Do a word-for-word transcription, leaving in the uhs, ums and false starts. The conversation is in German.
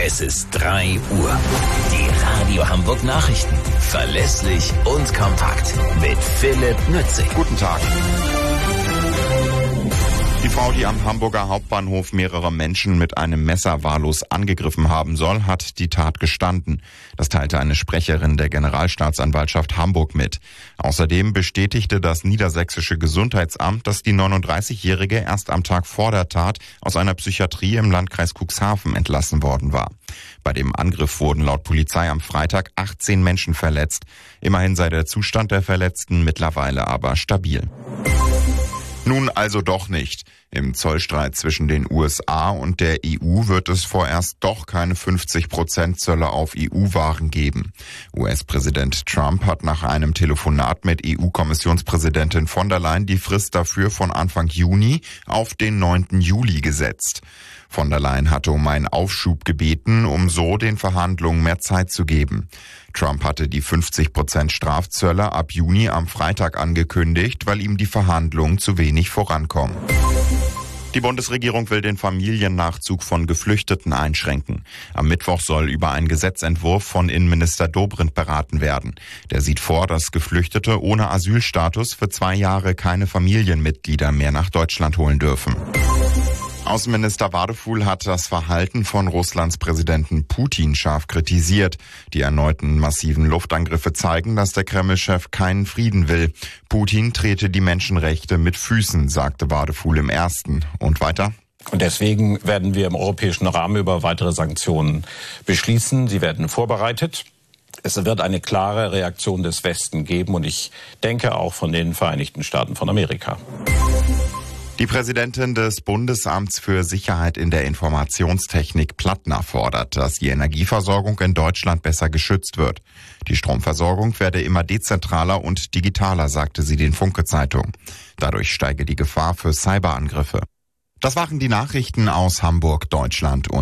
Es ist drei Uhr. Die Radio Hamburg Nachrichten. Verlässlich und kompakt. Mit Philipp Nützig. Guten Tag. Die Frau, die am Hamburger Hauptbahnhof mehrere Menschen mit einem Messer wahllos angegriffen haben soll, hat die Tat gestanden. Das teilte eine Sprecherin der Generalstaatsanwaltschaft Hamburg mit. Außerdem bestätigte das niedersächsische Gesundheitsamt, dass die neununddreißigjährige erst am Tag vor der Tat aus einer Psychiatrie im Landkreis Cuxhaven entlassen worden war. Bei dem Angriff wurden laut Polizei am Freitag achtzehn Menschen verletzt. Immerhin sei der Zustand der Verletzten mittlerweile aber stabil. Nun also doch nicht. Im Zollstreit zwischen den U S A und der E U wird es vorerst doch keine fünfzig Prozent Zölle auf E U-Waren geben. U S-Präsident Trump hat nach einem Telefonat mit E U-Kommissionspräsidentin von der Leyen die Frist dafür von Anfang Juni auf den neunten Juli gesetzt. Von der Leyen hatte um einen Aufschub gebeten, um so den Verhandlungen mehr Zeit zu geben. Trump hatte die fünfzig Prozent Strafzölle ab Juni am Freitag angekündigt, weil ihm die Verhandlungen zu wenig vorankommen. Die Bundesregierung will den Familiennachzug von Geflüchteten einschränken. Am Mittwoch soll über einen Gesetzentwurf von Innenminister Dobrindt beraten werden. Der sieht vor, dass Geflüchtete ohne Asylstatus für zwei Jahre keine Familienmitglieder mehr nach Deutschland holen dürfen. Außenminister Wadefuhl hat das Verhalten von Russlands Präsidenten Putin scharf kritisiert. Die erneuten massiven Luftangriffe zeigen, dass der Kreml-Chef keinen Frieden will. Putin trete die Menschenrechte mit Füßen, sagte Wadefuhl im Ersten. Und weiter? Und deswegen werden wir im europäischen Rahmen über weitere Sanktionen beschließen. Sie werden vorbereitet. Es wird eine klare Reaktion des Westen geben und ich denke auch von den Vereinigten Staaten von Amerika. Die Präsidentin des Bundesamts für Sicherheit in der Informationstechnik, Plattner, fordert, dass die Energieversorgung in Deutschland besser geschützt wird. Die Stromversorgung werde immer dezentraler und digitaler, sagte sie den Funke-Zeitung. Dadurch steige die Gefahr für Cyberangriffe. Das waren die Nachrichten aus Hamburg, Deutschland und